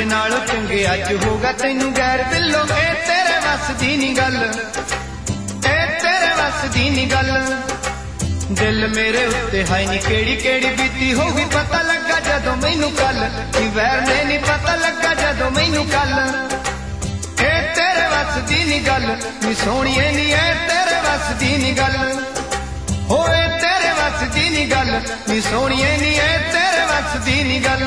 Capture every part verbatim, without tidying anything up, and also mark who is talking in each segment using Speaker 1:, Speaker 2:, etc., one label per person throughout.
Speaker 1: नालों चंगे अज होगा तैनू गैर दिलों ए तेरे वस दी नी गल ए तेरे वस दी नी गल दिल मेरे उत्ते है नी केड़ी केड़ी बीती होगी पता लगा जदों मैनू कल वैर ने नी पता लगा जदों मैनू कल ए तेरे वस दी नी गल नी सोहणिए नी ए तेरे वस दी नी गल होए तेरे वस दी नी गल नी सोहणिए नी ए तेरे वस दी नी गल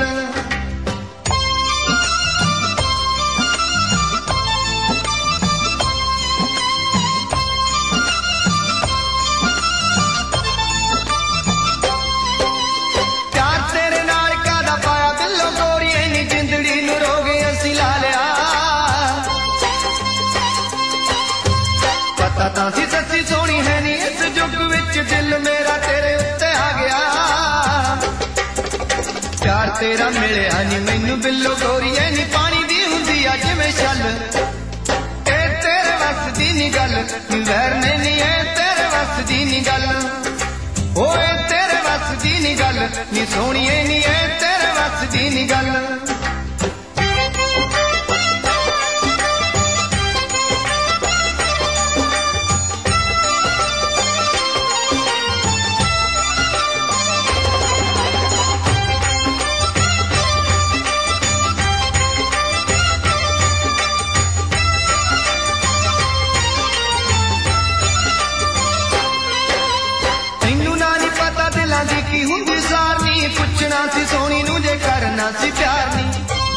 Speaker 1: सी सच्ची सोनी है नी इस जुग विच दिल मेरा तेरे उत्ते आ गया प्यार तेरा मिलिया नी मैनू बिल्लो गोरी है नी पानी दी हुंदी अज में छल ए तेरे वस दी नी गल नी वैर ने नी ए तेरे वस दी नी गल ओए तेरे वस दी नी गल नी सोहणिए नी ए तेरे वस दी नी गल की हुंदी सारनी पुछना सी सोनी नू जे करना सी प्यार नी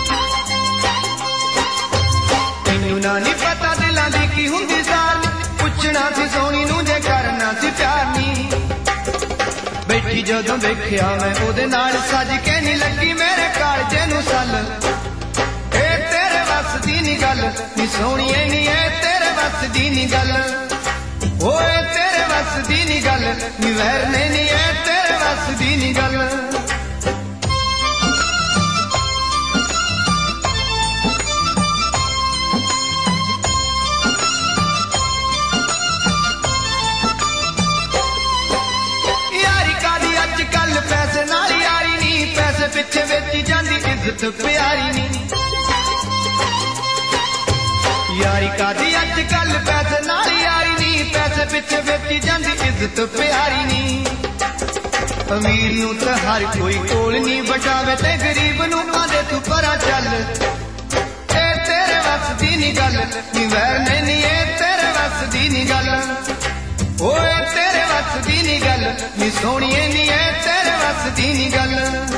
Speaker 1: तैनू ना नी पता दिलां दी की हुंदी सारनी पुछना सी सोनी नू जे करना सी प्यार नी बैठी जदों देखिया मैं ओदे नाल सज के नी लगी मेरे कालजे नू सल ए तेरे वस दी नी गल नी सोहणिए नी ए तेरे वस दी नी गल ओए तेरे वस दी नी गल नी वैर ने नी ए तेरे वस दी नी गल यारी कादी अज कल पैसे नाल यारी नी पैसे पिछे वेची जांदी इज्जत प्यारी नी यारी कादी अज कल पैसे नाल यारी नी पैसे पिछे वेची जांदी इज्जत प्यारी नी अमीर नू तो हर कोई कोल नी बचावे ते गरीब नू आंदे तू परा चल ए तेरे वस दी नी गल नी वैर ने नी ए तेरे वस दी नी गल ओए तेरे वस दी नी गल नी सोहणिए नी ए तेरे वस दी नी गल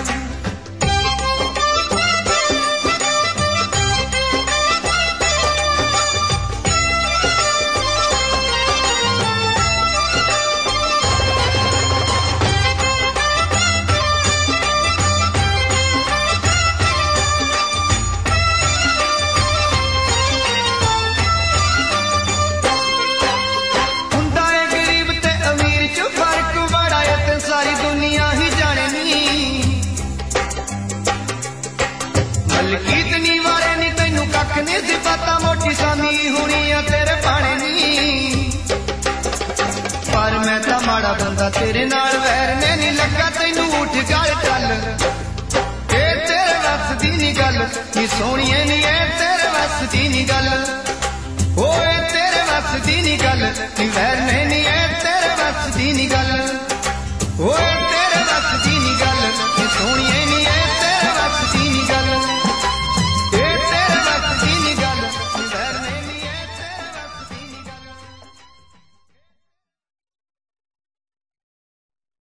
Speaker 1: कीतनी वाले नी तैनू कख नहीं सी पता मोटी सामी हुणी आ तेरे पाने नी पर मैं तां माड़ा बंदा तेरे नाल वैर ने नी लगा तैनू उठ गल चल ए तेरे वस दी नी गल नी सोहणिए नी ए तेरे वस दी नी गल ओए तेरे वस दी नी गल नी वैर